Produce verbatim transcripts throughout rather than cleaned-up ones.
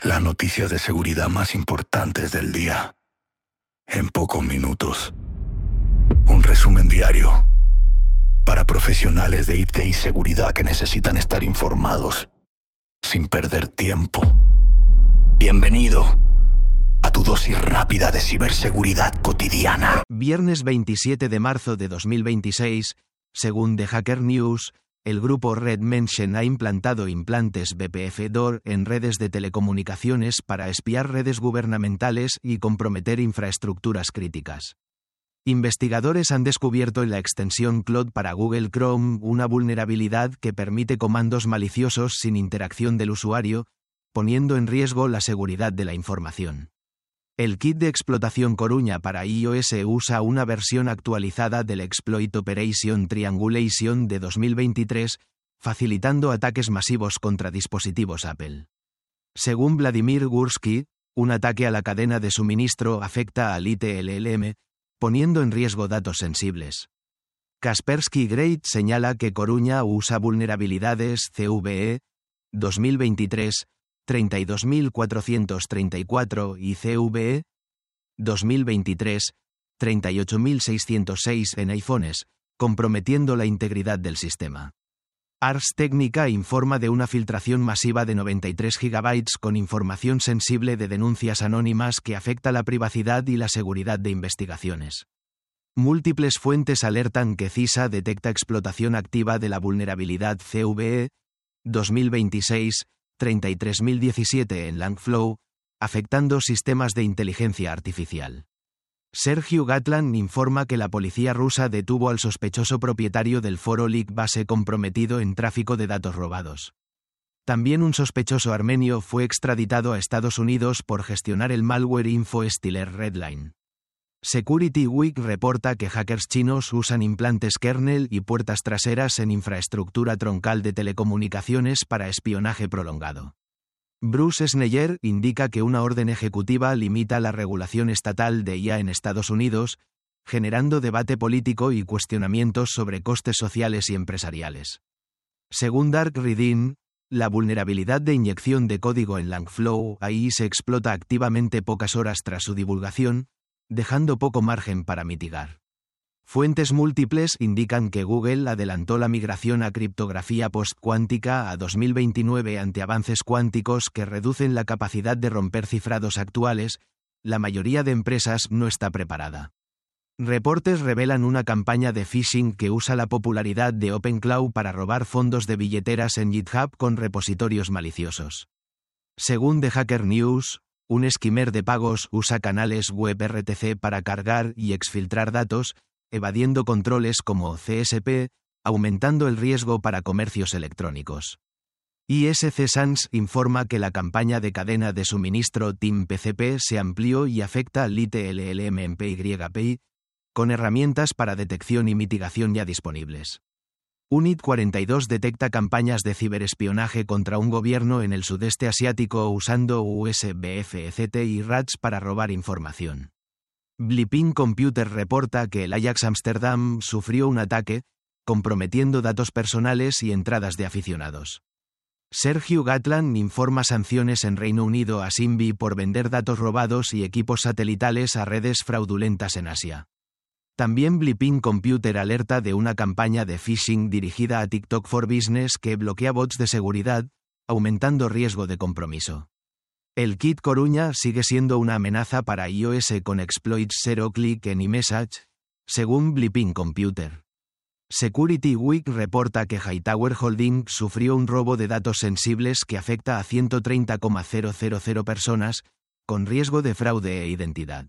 Las noticias de seguridad más importantes del día. En pocos minutos. Un resumen diario. Para profesionales de I T y seguridad que necesitan estar informados. Sin perder tiempo. Bienvenido a tu dosis rápida de ciberseguridad cotidiana. Viernes veintisiete de marzo de dos mil veintiséis, según The Hacker News, el grupo Red Mention ha implantado implantes B P F D O R en redes de telecomunicaciones para espiar redes gubernamentales y comprometer infraestructuras críticas. Investigadores han descubierto en la extensión Cloud para Google Chrome una vulnerabilidad que permite comandos maliciosos sin interacción del usuario, poniendo en riesgo la seguridad de la información. El kit de explotación Coruña para iOS usa una versión actualizada del Exploit Operation Triangulation de dos mil veintitrés, facilitando ataques masivos contra dispositivos Apple. Según Vladimir Gursky, un ataque a la cadena de suministro afecta al I T L L M, poniendo en riesgo datos sensibles. Kaspersky Gate señala que Coruña usa vulnerabilidades C V E dos mil veintitrés treinta y dos mil cuatrocientos treinta y cuatro y C V E dos mil veintitrés treinta y ocho mil seiscientos seis en iPhones, comprometiendo la integridad del sistema. Ars Technica informa de una filtración masiva de noventa y tres gigabytes con información sensible de denuncias anónimas que afecta la privacidad y la seguridad de investigaciones. Múltiples fuentes alertan que CISA detecta explotación activa de la vulnerabilidad C V E dos mil veintiséis treinta y tres mil diecisiete en Langflow, afectando sistemas de inteligencia artificial. Sergio Gatlan informa que la policía rusa detuvo al sospechoso propietario del foro Leak Base comprometido en tráfico de datos robados. También un sospechoso armenio fue extraditado a Estados Unidos por gestionar el malware InfoStealer Redline. Security Week reporta que hackers chinos usan implantes kernel y puertas traseras en infraestructura troncal de telecomunicaciones para espionaje prolongado. Bruce Sneyer indica que una orden ejecutiva limita la regulación estatal de I A en Estados Unidos, generando debate político y cuestionamientos sobre costes sociales y empresariales. Según Dark Reading, la vulnerabilidad de inyección de código en Langflow A I se explota activamente pocas horas tras su divulgación, dejando poco margen para mitigar. Fuentes múltiples indican que Google adelantó la migración a criptografía postcuántica a dos mil veintinueve ante avances cuánticos que reducen la capacidad de romper cifrados actuales. La mayoría de empresas no está preparada. Reportes revelan una campaña de phishing que usa la popularidad de OpenCloud para robar fondos de billeteras en GitHub con repositorios maliciosos. Según The Hacker News, un esquimer de pagos usa canales web R T C para cargar y exfiltrar datos, evadiendo controles como C S P, aumentando el riesgo para comercios electrónicos. I S C Sans informa que la campaña de cadena de suministro Team P C P se amplió y afecta al I T L L M en P Y P I, con herramientas para detección y mitigación ya disponibles. U N I T cuarenta y dos detecta campañas de ciberespionaje contra un gobierno en el sudeste asiático usando U S B F Z y RATs para robar información. Blipping Computer reporta que el Ajax Amsterdam sufrió un ataque, comprometiendo datos personales y entradas de aficionados. Sergio Gatlan informa sanciones en Reino Unido a Simbi por vender datos robados y equipos satelitales a redes fraudulentas en Asia. También Blipping Computer alerta de una campaña de phishing dirigida a TikTok for Business que bloquea bots de seguridad, aumentando riesgo de compromiso. El kit Coruña sigue siendo una amenaza para iOS con exploits Zero Click en iMessage, según Blipping Computer. Security Week reporta que Hightower Holding sufrió un robo de datos sensibles que afecta a ciento treinta mil personas, con riesgo de fraude e identidad.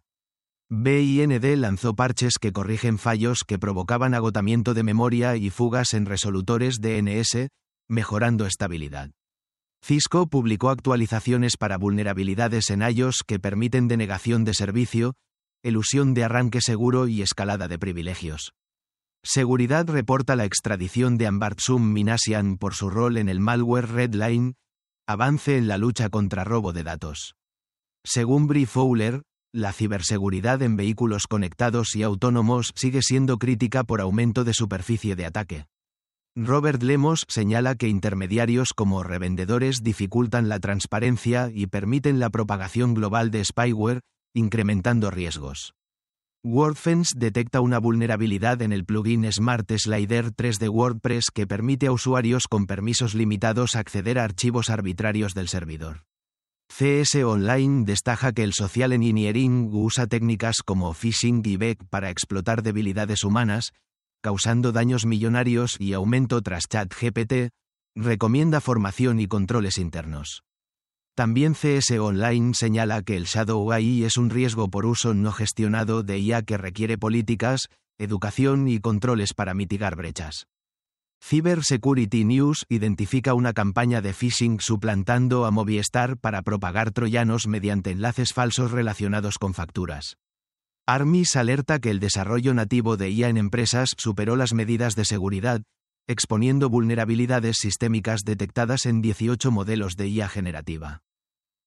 B I N D lanzó parches que corrigen fallos que provocaban agotamiento de memoria y fugas en resolutores D N S, mejorando estabilidad. Cisco publicó actualizaciones para vulnerabilidades en iOS que permiten denegación de servicio, elusión de arranque seguro y escalada de privilegios. Seguridad reporta la extradición de Ambartsum Minasian por su rol en el malware Redline, avance en la lucha contra robo de datos. Según Bri Fowler, la ciberseguridad en vehículos conectados y autónomos sigue siendo crítica por aumento de superficie de ataque. Robert Lemos señala que intermediarios como revendedores dificultan la transparencia y permiten la propagación global de spyware, incrementando riesgos. WordFence detecta una vulnerabilidad en el plugin Smart Slider tres de WordPress que permite a usuarios con permisos limitados acceder a archivos arbitrarios del servidor. C S Online destaca que el social engineering usa técnicas como phishing y B E C para explotar debilidades humanas, causando daños millonarios y aumento tras ChatGPT, recomienda formación y controles internos. También C S Online señala que el Shadow A I es un riesgo por uso no gestionado de I A que requiere políticas, educación y controles para mitigar brechas. Cybersecurity News identifica una campaña de phishing suplantando a Movistar para propagar troyanos mediante enlaces falsos relacionados con facturas. Armis alerta que el desarrollo nativo de I A en empresas superó las medidas de seguridad, exponiendo vulnerabilidades sistémicas detectadas en dieciocho modelos de I A generativa.